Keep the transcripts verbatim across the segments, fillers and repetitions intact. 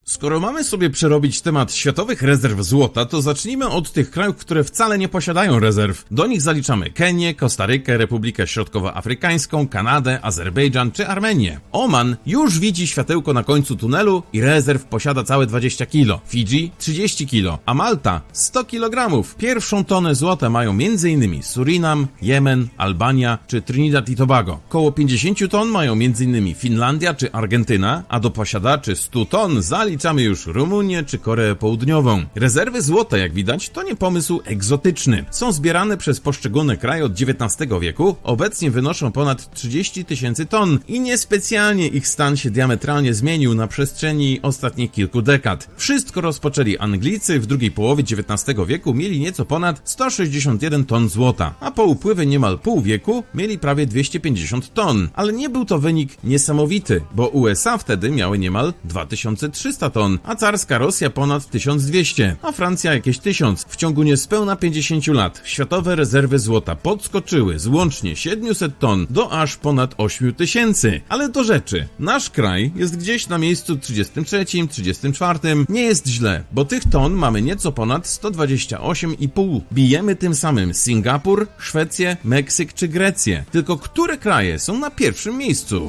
Skoro mamy sobie przerobić temat światowych rezerw złota, to zacznijmy od tych krajów, które wcale nie posiadają rezerw. Do nich zaliczamy Kenię, Kostarykę, Republikę Środkowoafrykańską, Kanadę, Azerbejdżan czy Armenię. Oman już widzi światełko na końcu tunelu i rezerw posiada całe dwadzieścia kilo. Fidżi trzydzieści kilo, a Malta sto kilogramów. Pierwszą tonę złota mają m.in. Surinam, Jemen, Albania czy Trinidad i Tobago. Koło pięćdziesiąt ton mają m.in. Finlandia czy Argentyna, a do posiadaczy stu ton zaliczamy Liczamy już Rumunię czy Koreę Południową. Rezerwy złota, jak widać, to nie pomysł egzotyczny. Są zbierane przez poszczególne kraje od dziewiętnastego wieku, obecnie wynoszą ponad trzydzieści tysięcy ton i niespecjalnie ich stan się diametralnie zmienił na przestrzeni ostatnich kilku dekad. Wszystko rozpoczęli Anglicy, w drugiej połowie dziewiętnastego wieku mieli nieco ponad sto sześćdziesiąt jeden ton złota, a po upływie niemal pół wieku mieli prawie dwieście pięćdziesiąt ton. Ale nie był to wynik niesamowity, bo U S A wtedy miały niemal dwa tysiące trzysta ton, a carska Rosja ponad tysiąc dwieście, a Francja jakieś tysiąc. W ciągu niespełna pięćdziesięciu lat światowe rezerwy złota podskoczyły z łącznie siedmiuset ton do aż ponad ośmiu tysięcy. Ale do rzeczy. Nasz kraj jest gdzieś na miejscu trzydziestym trzecim, trzydziestym czwartym. Nie jest źle, bo tych ton mamy nieco ponad sto dwadzieścia osiem i pół. Bijemy tym samym Singapur, Szwecję, Meksyk czy Grecję. Tylko które kraje są na pierwszym miejscu?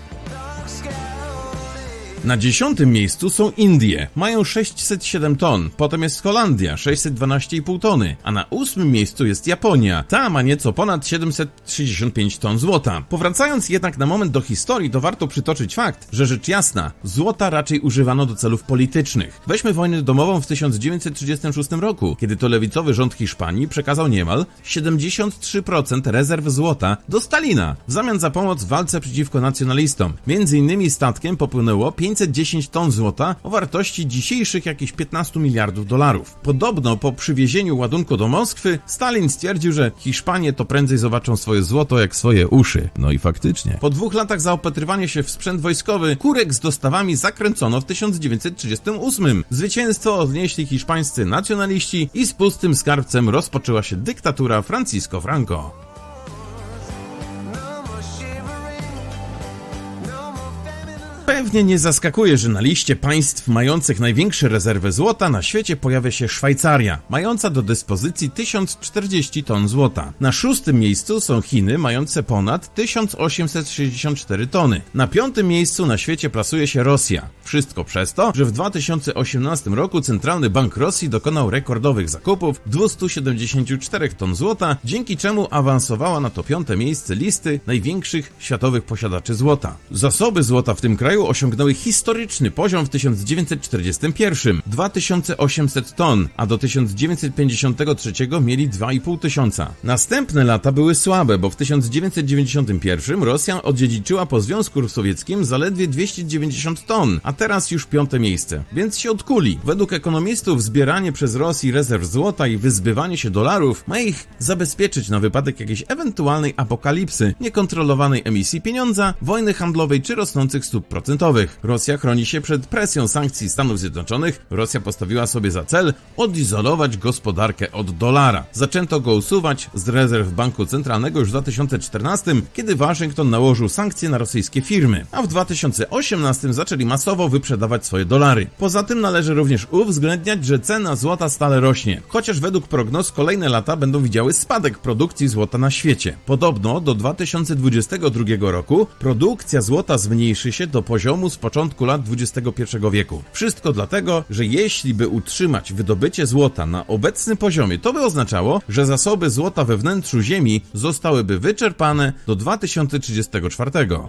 Na dziesiątym miejscu są Indie, mają sześćset siedem ton, potem jest Holandia, sześćset dwanaście i pół tony, a na ósmym miejscu jest Japonia, ta ma nieco ponad siedemset trzydzieści pięć ton złota. Powracając jednak na moment do historii, to warto przytoczyć fakt, że rzecz jasna, złota raczej używano do celów politycznych. Weźmy wojnę domową w tysiąc dziewięćset trzydziestym szóstym roku, kiedy to lewicowy rząd Hiszpanii przekazał niemal siedemdziesiąt trzy procent rezerw złota do Stalina w zamian za pomoc w walce przeciwko nacjonalistom. Między innymi statkiem popłynęło pięćset dziesięć ton złota o wartości dzisiejszych jakichś piętnastu miliardów dolarów. Podobno po przywiezieniu ładunku do Moskwy Stalin stwierdził, że Hiszpanie to prędzej zobaczą swoje złoto jak swoje uszy. No i faktycznie. Po dwóch latach zaopatrywania się w sprzęt wojskowy kurek z dostawami zakręcono w tysiąc dziewięćset trzydziestym ósmym. Zwycięstwo odnieśli hiszpańscy nacjonaliści i z pustym skarbcem rozpoczęła się dyktatura Francisco Franco. Pewnie nie zaskakuje, że na liście państw mających największe rezerwy złota na świecie pojawia się Szwajcaria, mająca do dyspozycji tysiąc czterdzieści ton złota. Na szóstym miejscu są Chiny, mające ponad tysiąc osiemset sześćdziesiąt cztery tony. Na piątym miejscu na świecie plasuje się Rosja. Wszystko przez to, że w dwa tysiące osiemnastym roku Centralny Bank Rosji dokonał rekordowych zakupów dwieście siedemdziesiąt cztery ton złota, dzięki czemu awansowała na to piąte miejsce listy największych światowych posiadaczy złota. Zasoby złota w tym kraju osiągnęły historyczny poziom w tysiąc dziewięćset czterdziestym pierwszym, dwa tysiące osiemset ton, a do tysiąc dziewięćset pięćdziesiątego trzeciego mieli dwa i pół tysiąca. Następne lata były słabe, bo w tysiąc dziewięćset dziewięćdziesiątym pierwszym Rosja odziedziczyła po Związku Sowieckim zaledwie dwieście dziewięćdziesiąt ton, a teraz już piąte miejsce, więc się odkuli. Według ekonomistów zbieranie przez Rosję rezerw złota i wyzbywanie się dolarów ma ich zabezpieczyć na wypadek jakiejś ewentualnej apokalipsy, niekontrolowanej emisji pieniądza, wojny handlowej czy rosnących stóp procentowych. Rosja chroni się przed presją sankcji Stanów Zjednoczonych. Rosja postawiła sobie za cel odizolować gospodarkę od dolara. Zaczęto go usuwać z rezerw Banku Centralnego już w dwa tysiące czternastym, kiedy Waszyngton nałożył sankcje na rosyjskie firmy, a w dwa tysiące osiemnastym zaczęli masowo wyprzedawać swoje dolary. Poza tym należy również uwzględniać, że cena złota stale rośnie, chociaż według prognoz kolejne lata będą widziały spadek produkcji złota na świecie. Podobno do dwa tysiące dwudziestego drugiego roku produkcja złota zmniejszy się do poziomu z początku lat dwudziestego pierwszego wieku. Wszystko dlatego, że jeśli by utrzymać wydobycie złota na obecnym poziomie, to by oznaczało, że zasoby złota we wnętrzu Ziemi zostałyby wyczerpane do dwa tysiące trzydziestego czwartego.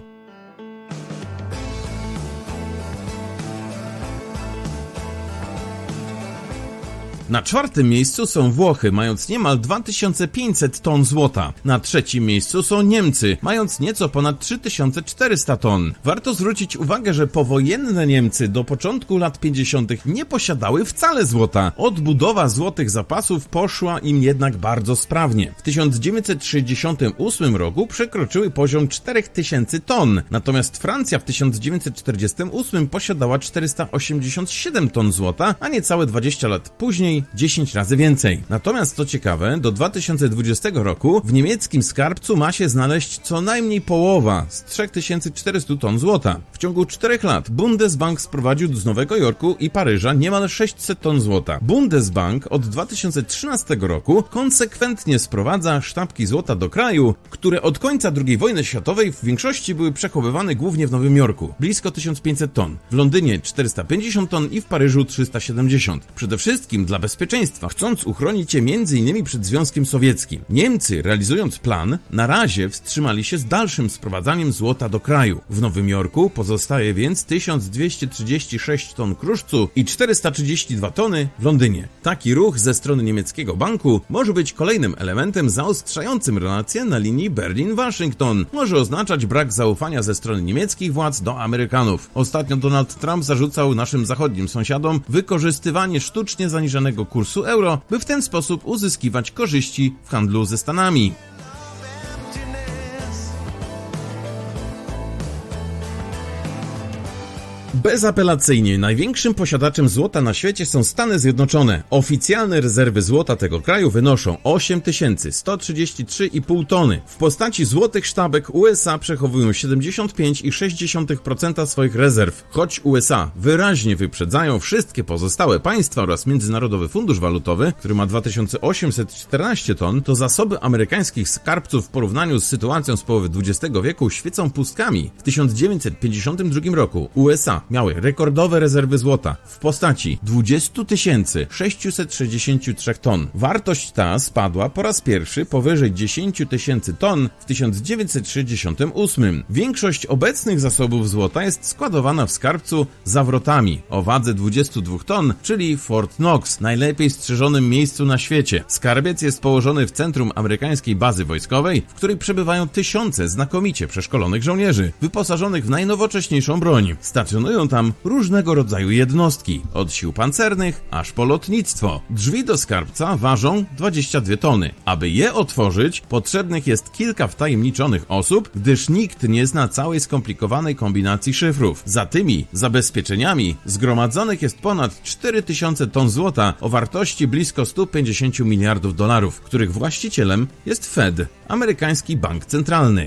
Na czwartym miejscu są Włochy, mając niemal dwa tysiące pięćset ton złota. Na trzecim miejscu są Niemcy, mając nieco ponad trzy tysiące czterysta ton. Warto zwrócić uwagę, że powojenne Niemcy do początku lat pięćdziesiątych nie posiadały wcale złota. Odbudowa złotych zapasów poszła im jednak bardzo sprawnie. W tysiąc dziewięćset sześćdziesiątym ósmym roku przekroczyły poziom cztery tysiące ton, natomiast Francja w tysiąc dziewięćset czterdziestym ósmym posiadała czterysta osiemdziesiąt siedem ton złota, a niecałe dwadzieścia lat później mniej, dziesięć razy więcej. Natomiast co ciekawe, do dwa tysiące dwudziestego roku w niemieckim skarbcu ma się znaleźć co najmniej połowa z trzy tysiące czterysta ton złota. W ciągu czterech lat Bundesbank sprowadził z Nowego Jorku i Paryża niemal sześćset ton złota. Bundesbank od dwa tysiące trzynastego roku konsekwentnie sprowadza sztabki złota do kraju, które od końca drugiej wojny światowej w większości były przechowywane głównie w Nowym Jorku. Blisko tysiąc pięćset ton. W Londynie czterysta pięćdziesiąt ton i w Paryżu trzysta siedemdziesiąt. Przede wszystkim dla bezpieczeństwa, chcąc uchronić je między innymi przed Związkiem Sowieckim. Niemcy, realizując plan, na razie wstrzymali się z dalszym sprowadzaniem złota do kraju. W Nowym Jorku pozostaje więc tysiąc dwieście trzydzieści sześć ton kruszcu i czterysta trzydzieści dwa tony w Londynie. Taki ruch ze strony niemieckiego banku może być kolejnym elementem zaostrzającym relacje na linii Berlin-Waszyngton. Może oznaczać brak zaufania ze strony niemieckich władz do Amerykanów. Ostatnio Donald Trump zarzucał naszym zachodnim sąsiadom wykorzystywanie sztucznie zaniżonego kursu euro, by w ten sposób uzyskiwać korzyści w handlu ze Stanami. Bezapelacyjnie największym posiadaczem złota na świecie są Stany Zjednoczone. Oficjalne rezerwy złota tego kraju wynoszą osiem tysięcy sto trzydzieści trzy i pół tony. W postaci złotych sztabek U S A przechowują siedemdziesiąt pięć i sześć dziesiątych procent swoich rezerw. Choć U S A wyraźnie wyprzedzają wszystkie pozostałe państwa oraz Międzynarodowy Fundusz Walutowy, który ma dwa tysiące osiemset czternaście ton, to zasoby amerykańskich skarbców w porównaniu z sytuacją z połowy dwudziestego wieku świecą pustkami. W tysiąc dziewięćset pięćdziesiątym drugim roku U S A miały rekordowe rezerwy złota w postaci dwadzieścia tysięcy sześćset sześćdziesiąt trzy ton. Wartość ta spadła po raz pierwszy powyżej dziesięć tysięcy ton w tysiąc dziewięćset sześćdziesiątym ósmym. Większość obecnych zasobów złota jest składowana w skarbcu zawrotami o wadze dwadzieścia dwa ton, czyli Fort Knox, najlepiej strzeżonym miejscu na świecie. Skarbiec jest położony w centrum amerykańskiej bazy wojskowej, w której przebywają tysiące znakomicie przeszkolonych żołnierzy, wyposażonych w najnowocześniejszą broń. Stacjonują tam różnego rodzaju jednostki, od sił pancernych aż po lotnictwo. Drzwi do skarbca ważą dwadzieścia dwie tony. Aby je otworzyć, potrzebnych jest kilka wtajemniczonych osób, gdyż nikt nie zna całej skomplikowanej kombinacji szyfrów. Za tymi zabezpieczeniami zgromadzonych jest ponad cztery tysiące ton złota o wartości blisko sto pięćdziesiąt miliardów dolarów, których właścicielem jest Fed, amerykański bank centralny.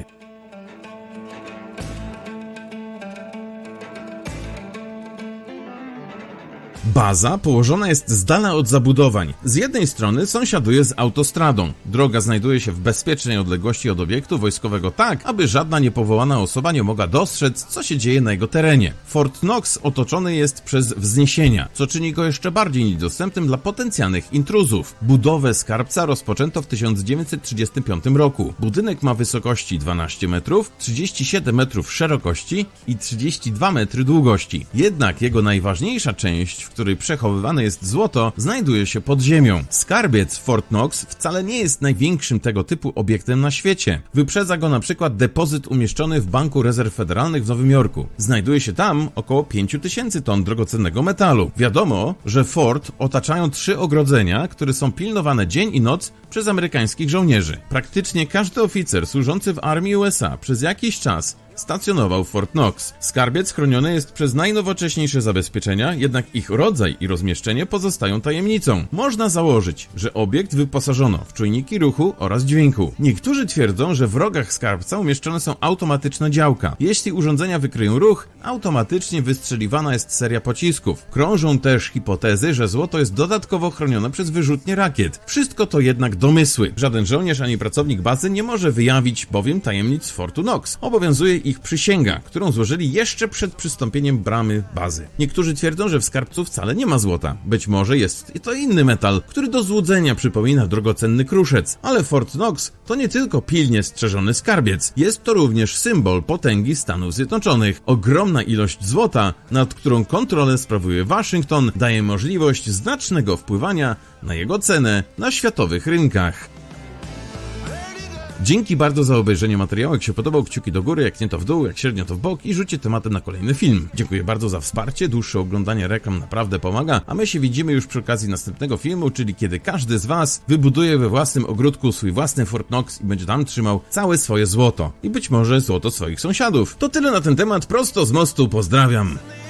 Baza położona jest z dala od zabudowań. Z jednej strony sąsiaduje z autostradą. Droga znajduje się w bezpiecznej odległości od obiektu wojskowego tak, aby żadna niepowołana osoba nie mogła dostrzec, co się dzieje na jego terenie. Fort Knox otoczony jest przez wzniesienia, co czyni go jeszcze bardziej niedostępnym dla potencjalnych intruzów. Budowę skarbca rozpoczęto w tysiąc dziewięćset trzydziestym piątym roku. Budynek ma wysokości dwanaście metrów, trzydzieści siedem metrów szerokości i trzydzieści dwa metry długości. Jednak jego najważniejsza część, w której przechowywane jest złoto, znajduje się pod ziemią. Skarbiec Fort Knox wcale nie jest największym tego typu obiektem na świecie. Wyprzedza go na przykład depozyt umieszczony w Banku Rezerw Federalnych w Nowym Jorku. Znajduje się tam około pięć tysięcy ton drogocennego metalu. Wiadomo, że fort otaczają trzy ogrodzenia, które są pilnowane dzień i noc przez amerykańskich żołnierzy. Praktycznie każdy oficer służący w armii U S A przez jakiś czas stacjonował w Fort Knox. Skarbiec chroniony jest przez najnowocześniejsze zabezpieczenia, jednak ich rodzaj i rozmieszczenie pozostają tajemnicą. Można założyć, że obiekt wyposażono w czujniki ruchu oraz dźwięku. Niektórzy twierdzą, że w rogach skarbca umieszczone są automatyczne działka. Jeśli urządzenia wykryją ruch, automatycznie wystrzeliwana jest seria pocisków. Krążą też hipotezy, że złoto jest dodatkowo chronione przez wyrzutnie rakiet. Wszystko to jednak domysły. Żaden żołnierz ani pracownik bazy nie może wyjawić bowiem tajemnic Fortu Knox. Obowiązuje ich przysięga, którą złożyli jeszcze przed przystąpieniem bramy bazy. Niektórzy twierdzą, że w skarbcu wcale nie ma złota. Być może jest to inny metal, który do złudzenia przypomina drogocenny kruszec. Ale Fort Knox to nie tylko pilnie strzeżony skarbiec. Jest to również symbol potęgi Stanów Zjednoczonych. Ogromna ilość złota, nad którą kontrolę sprawuje Waszyngton, daje możliwość znacznego wpływania na jego cenę na światowych rynkach. Dzięki bardzo za obejrzenie materiału. Jak się podobał, kciuki do góry, jak nie to w dół, jak średnio to w bok i rzućcie tematy na kolejny film. Dziękuję bardzo za wsparcie, dłuższe oglądanie reklam naprawdę pomaga, a my się widzimy już przy okazji następnego filmu, czyli kiedy każdy z Was wybuduje we własnym ogródku swój własny Fort Knox i będzie tam trzymał całe swoje złoto. I być może złoto swoich sąsiadów. To tyle na ten temat, prosto z mostu, pozdrawiam!